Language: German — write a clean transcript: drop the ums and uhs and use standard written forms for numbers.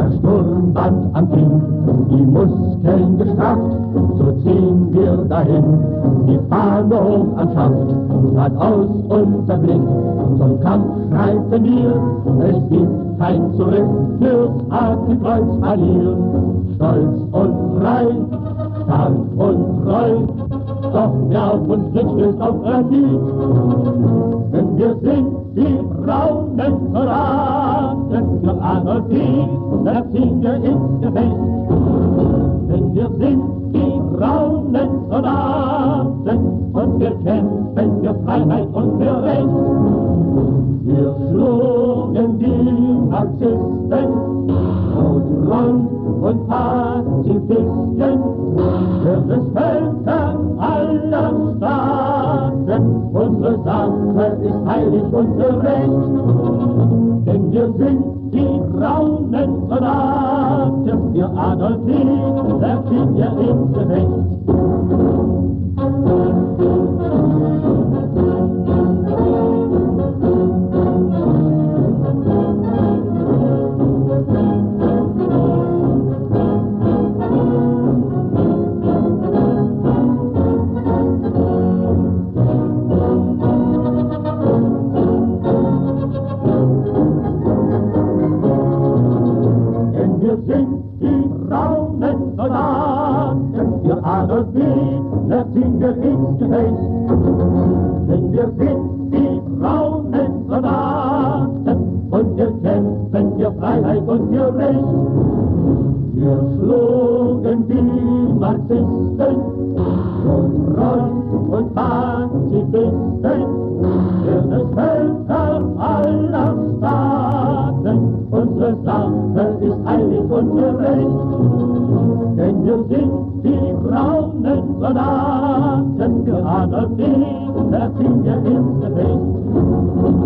der Sturmband am Kinn, die Muskeln gestrafft, so ziehen wir dahin, die Fahne hoch am Schaft, geradeaus unser Blick, zum Kampf schreiten wir, es gibt kein Zurück fürs Hakenkreuz Manier. Stolz und frei, stark und treu, doch wer auf uns blickt, stößt auf Granit. Denn wir sind die braunen Soldaten für Adolf Hitler, ziehen wir ins Gefecht. Denn wir sind die braunen Soldaten und wir kämpfen für Freiheit und für Recht. Wir schlugen die Marxisten, Rot-Rot und Pazifisten, für das Völker aller Staaten. Unsere Sache ist heilig und gerecht, denn wir sind die braunen Soldaten, für Adolf Hitler ziehen wir ins Gefecht. Wir sind die braunen Soldaten, für Adolf Hitler ziehen wir ins Gefecht. Denn wir sind die braunen Soldaten und wir kämpfen für Freiheit und für Recht. Wir schlugen die Marxisten, Rot und Pazifisten, für das Völker aller Staaten. Unsere Sache ist heilig und gerecht, denn wir sind die braunen Soldaten, für Adolf Hitler ziehen wir ins Gefecht.